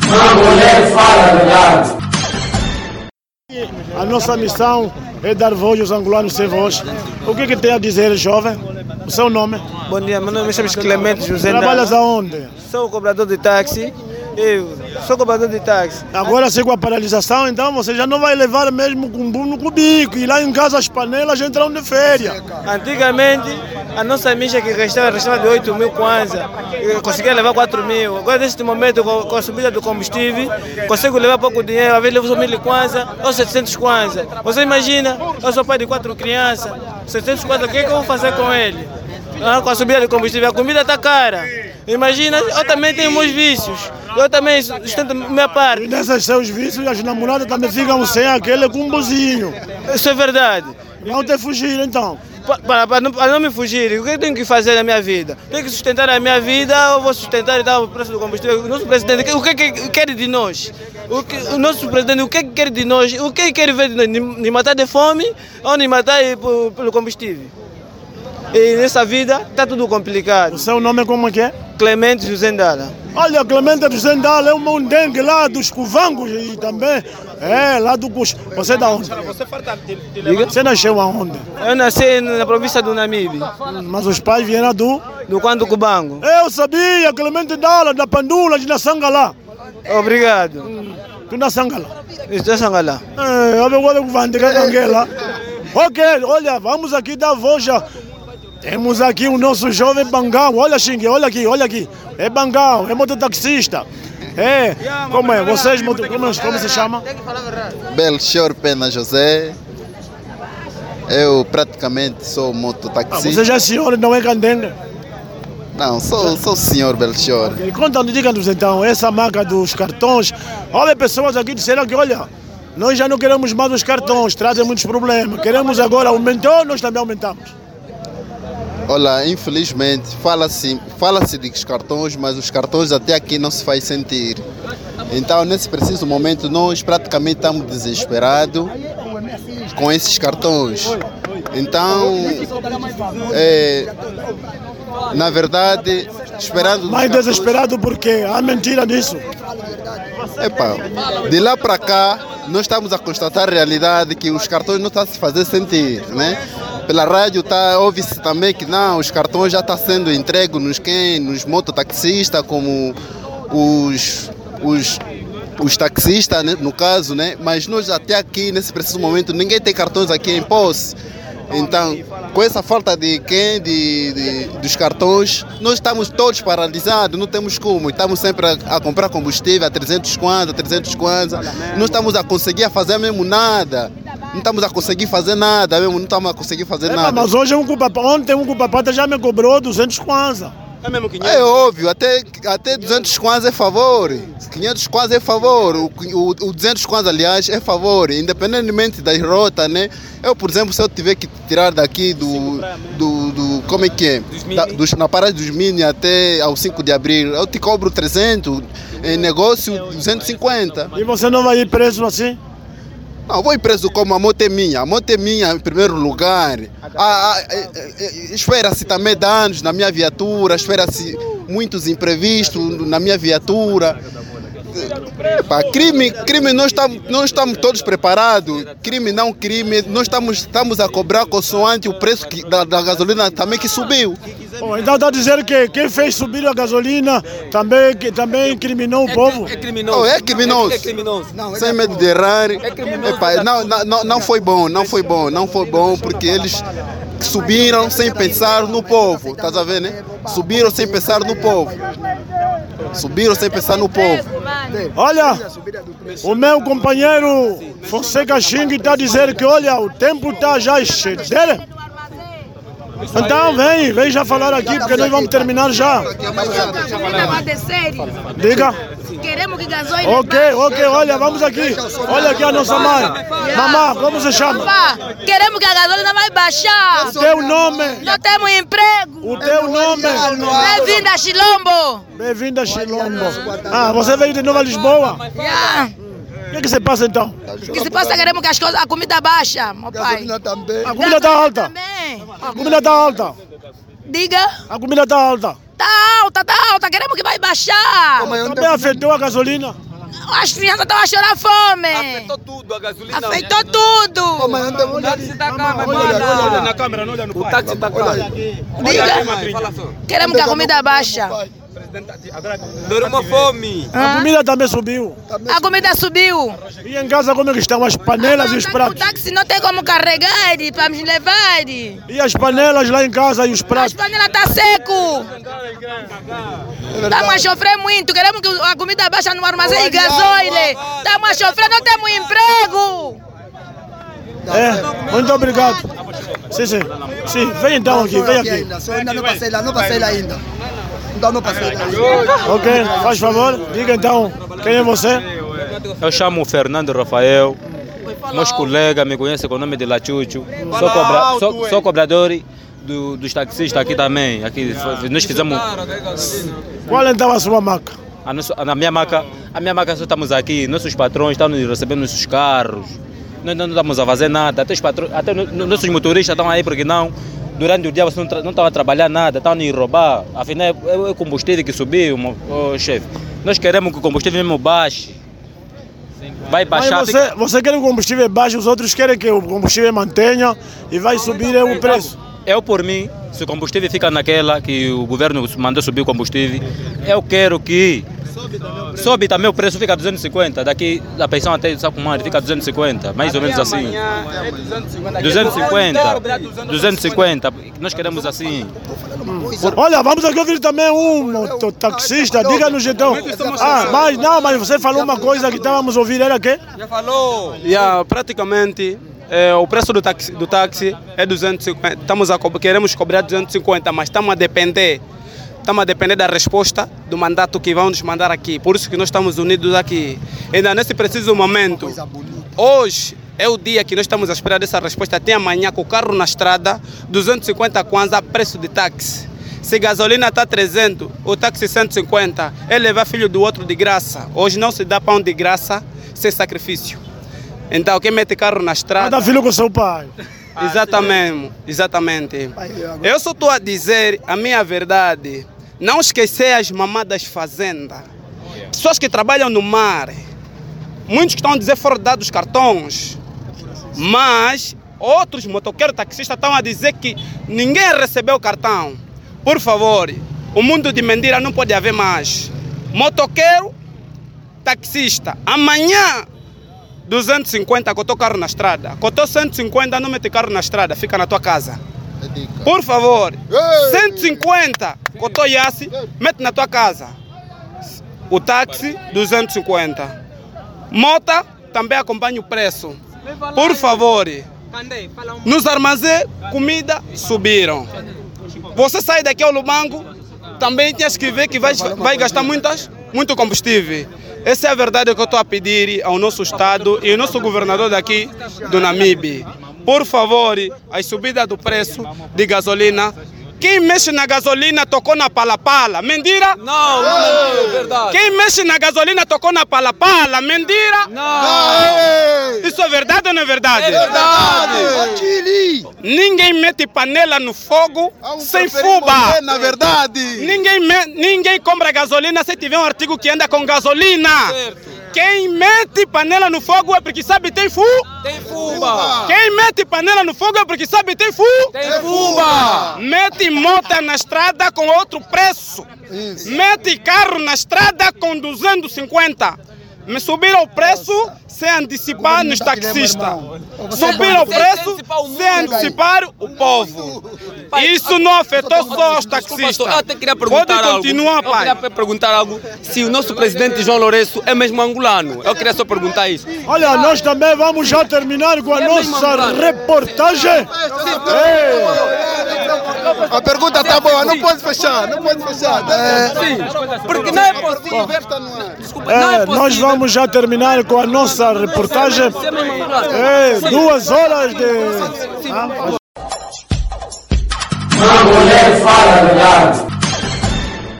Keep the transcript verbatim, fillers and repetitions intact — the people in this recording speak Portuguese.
Uma mulher fala a verdade. A nossa missão é dar voz aos angolanos sem voz. O que, que tem a dizer, jovem? O seu nome? Bom dia, meu nome é Clemente José. Trabalhas aonde? Sou cobrador de táxi. Eu sou cobrador de táxi. Agora, se com a paralisação, então você já não vai levar mesmo com um no cubico. E lá em casa as panelas entram de férias. Antigamente, a nossa micha que restava, restava de oito mil kwanza, conseguia levar quatro mil. Agora, neste momento, com a subida do combustível, consigo levar pouco dinheiro. Às vezes levo só mil kwanza ou setecentos kwanza. Você imagina, eu sou pai de quatro crianças, setecentos kwanza, o que, é que eu vou fazer com ele? Ah, com a subida do combustível, a comida está cara. Imagina, eu também tenho meus vícios. Eu também sustento minha parte. E nesses seus vícios, as namoradas também ficam sem aquele cumbuzinho. Isso é verdade. Não te fugir, então. Para, para, não, para não me fugir, o que eu tenho que fazer na minha vida? Tenho que sustentar a minha vida, ou vou sustentar então, o preço do combustível? O nosso presidente, o que, que quer de nós? O, que, o nosso presidente, o que quer de nós? O que quer ver de nós? De matar de fome ou de matar por, pelo combustível? E nessa vida está tudo complicado. O seu nome como é que é? Clemente José Ndala. Olha, Clemente José Ndala é um mondengue lá dos Cuvangos e também é lá do Cus. Você é da onde? Você nasceu aonde? Eu nasci na província do Namibe. Mas os pais vieram do? Do Quanto Cubango. Eu sabia, Clemente Ndala, da Pandula, de Nassangala. Obrigado. Hum. Tu Nassangala? Estou na Sangala. É, eu vou ver lá. Ok, olha, vamos aqui dar voz já. Temos aqui o nosso jovem Bangal. Olha, Xingue, olha aqui, olha aqui. É Bangal, é mototaxista. É, como é? Vocês, como, como se chama? Belchior Pena José. Eu praticamente sou mototaxista. Ah, você já é senhor, não é candengue? Não, sou, sou o senhor Belchior. Okay. Conta-nos, diga-nos então, essa marca dos cartões. Olha, pessoas aqui disseram que, olha, nós já não queremos mais os cartões, trazem muitos problemas. Queremos agora, aumentou, nós também aumentamos. Olha, infelizmente, fala-se fala-se de cartões, mas os cartões até aqui não se faz sentir. Então, nesse preciso momento, nós praticamente estamos desesperados com esses cartões. Então, é, na verdade, esperando... Mas desesperado por quê? Há mentira nisso? Epa, de lá para cá, nós estamos a constatar a realidade que os cartões não estão a se fazer sentir, né? Pela rádio tá, ouve-se também que não, os cartões já estão sendo entregues nos quem, nos mototaxistas, como os, os, os taxistas, né, no caso, né? Mas nós até aqui, nesse preciso momento, ninguém tem cartões aqui em posse. Então, com essa falta de quem, de, de, dos cartões, nós estamos todos paralisados, não temos como. Estamos sempre a, a comprar combustível a trezentos kwanza, trezentos kwanza. Não estamos a conseguir fazer mesmo nada. Não estamos a conseguir fazer nada mesmo, não estamos a conseguir fazer é, nada. Mas hoje um culpa, ontem um culpa-pata já me cobrou duzentos kwanza. É mesmo quinhentos? É óbvio, até, até duzentos kwanza é favor, quinhentos kwanza é favor, o, o, o duzentos kwanza aliás é favor, independentemente das rotas, né? Eu, por exemplo, se eu tiver que tirar daqui do, do, do como é que é, da, dos, na parada dos Mini até ao cinco de abril, eu te cobro trezentos, em negócio duzentos e cinquenta. E você não vai ir preso assim? Não, vou ir preso como a moto é minha. A moto é minha em primeiro lugar. Ah, ah, eh, eh, espera-se também danos na minha viatura, espera-se muitos imprevistos na minha viatura. Pá, crime, crime nós estamos, nós estamos todos preparados. Crime não crime, nós estamos, estamos a cobrar consoante o preço que, da, da gasolina também que subiu. Oh, então está a dizer que quem fez subir a gasolina também, que, também incriminou o povo? É, é criminoso. Oh, é criminoso. É, é criminoso. Não, sem medo de errar. É criminoso. Epá, não, não, não foi bom, não foi bom, não foi bom porque eles subiram sem pensar no povo. Estás a ver, né? Subiram sem pensar no povo. Subiram sem pensar no povo. Olha, o meu companheiro Fonseca Xing está a dizer que, olha, o tempo está já cheio. Então vem, vem já falar aqui, porque nós vamos terminar já. Diga. Queremos que gasolina. Ok, ok, olha, vamos aqui. Olha aqui a nossa mãe. Mamá, como se chama? Papá, queremos que a gasolina vai baixar. O teu nome? Não temos emprego. O teu nome? Bem-vinda a Chilombo. Bem-vinda a Chilombo. Ah, você veio de Nova Lisboa? Yeah. O que, que se passa então? O que se passa, queremos que as coisas, a comida baixa, meu pai. A comida está alta? Também. A comida está alta? Diga. A comida está alta? Tá alta, tá alta, queremos que vai baixar. Também afetou a gasolina? As crianças estão a chorar fome. Afetou tudo, a gasolina. Afetou tudo. O táxi está cá, mas olha na câmera, não olha no pai. O táxi está cá. Diga. Queremos que a comida baixa. Dorma fome. A comida também subiu. A comida subiu. E em casa como é que estão as panelas e os O pratos? táxi não tem como carregar para nos levar. E as panelas lá em casa e os As pratos? panelas estão seco. Estamos a sofrer muito. Queremos que a comida baixa no armazém de gasóleo. Estamos a sofrer, não temos emprego. É, muito obrigado. Sim, sim. Sim, vem então aqui, vem aqui. Ainda não passei lá, não passei lá ainda. Então não passei lá ainda. Ok, faz favor, diga então, quem é você? Eu chamo Fernando Rafael, meus colegas me conhecem com o nome de Lachucho. Sou, cobra, sou, sou cobrador do, dos taxistas aqui também. Aqui, nós fizemos. Qual então a sua marca? A, nossa, a minha marca, a minha marca só estamos aqui, nossos patrões estão nos recebendo nossos carros. Nós não estamos a fazer nada, até, os patrões, até nossos motoristas estão aí porque não. Durante o dia você não estão a trabalhar nada, estão a nos roubar. Afinal, é o combustível que subiu, oh, chefe. Nós queremos que o combustível mesmo baixe. Vai baixar. Mas você, você quer que o combustível baixe, os outros querem que o combustível mantenha e vai subir é o preço. Eu, por mim, se o combustível fica naquela que o governo mandou subir o combustível, eu quero que sobe também o preço, fica duzentos e cinquenta. Daqui a pensão até Sacumar fica duzentos e cinquenta, mais ou menos assim. duzentos e cinquenta. duzentos e cinquenta. Nós queremos assim. Olha, vamos aqui ouvir também um mototaxista. Diga-nos então. Ah, mas não, mas você falou uma coisa que estávamos a ouvir, era que? Já falou. Yeah, praticamente, é, o preço do táxi, do táxi é duzentos e cinquenta. Estamos a, queremos cobrar duzentos e cinquenta, mas estamos a depender. Estamos a depender da resposta do mandato que vão nos mandar aqui. Por isso que nós estamos unidos aqui. Ainda nesse preciso momento, hoje é o dia que nós estamos a esperar essa resposta. Até amanhã, com o carro na estrada, duzentos e cinquenta kwanza, preço de táxi. Se gasolina está trezentos, o táxi cento e cinquenta, é levar filho do outro de graça. Hoje não se dá pão de graça sem sacrifício. Então, quem mete carro na estrada... Cada filho com seu pai. Exatamente, exatamente. Eu só estou a dizer a minha verdade. Não esquecer as mamadas fazendas. Pessoas que trabalham no mar. Muitos que estão a dizer foram dados cartões. Mas outros motoqueiros taxistas estão a dizer que ninguém recebeu o cartão. Por favor, o mundo de mentira não pode haver mais. Motoqueiro, taxista. Amanhã, duzentos e cinquenta, cotou carro na estrada. Cotou cento e cinquenta, não mete carro na estrada, fica na tua casa. Por favor, cento e cinquenta, cotou Yassi, mete na tua casa. O táxi, duzentos e cinquenta. Mota, também acompanha o preço. Por favor, nos armazéns, comida, subiram. Você sai daqui ao Lubango, também tens que ver que vai, vai gastar muitas, muito combustível. Essa é a verdade que eu estou a pedir ao nosso Estado e ao nosso governador daqui do Namibe. Por favor, a subida do preço de gasolina. Quem mexe na gasolina tocou na pala-pala. Mentira? Não, não é verdade. Quem mexe na gasolina tocou na pala-pala. Mentira? Não. Isso é verdade ou não é verdade? É verdade. Ninguém mete panela no fogo sem fuba. Na verdade. Ninguém, me, ninguém compra gasolina se tiver um artigo que anda com gasolina. Certo. Quem mete panela no fogo é porque sabe tem fu. Tem fuba. Quem mete panela no fogo é porque sabe tem fu. Tem fuba. Mete moto na estrada com outro preço. Isso. Mete carro na estrada com duzentos e cinquenta. Me subiram o preço sem antecipar nos taxistas. Subiram o preço sem antecipar o povo. Isso não afetou só os taxistas. Eu até queria perguntar Pode continuar, algo. pai. Eu queria perguntar algo. Se o nosso presidente João Lourenço é mesmo angolano. Eu queria só perguntar isso. Olha, nós também vamos já terminar com a nossa reportagem. Ei. A pergunta está boa, não pode fechar, não pode fechar. É. Sim, porque não é possível. Desculpa, não é É, possível. nós vamos já terminar com a nossa reportagem. É, duas horas de... Ah, Uma mulher fala a verdade.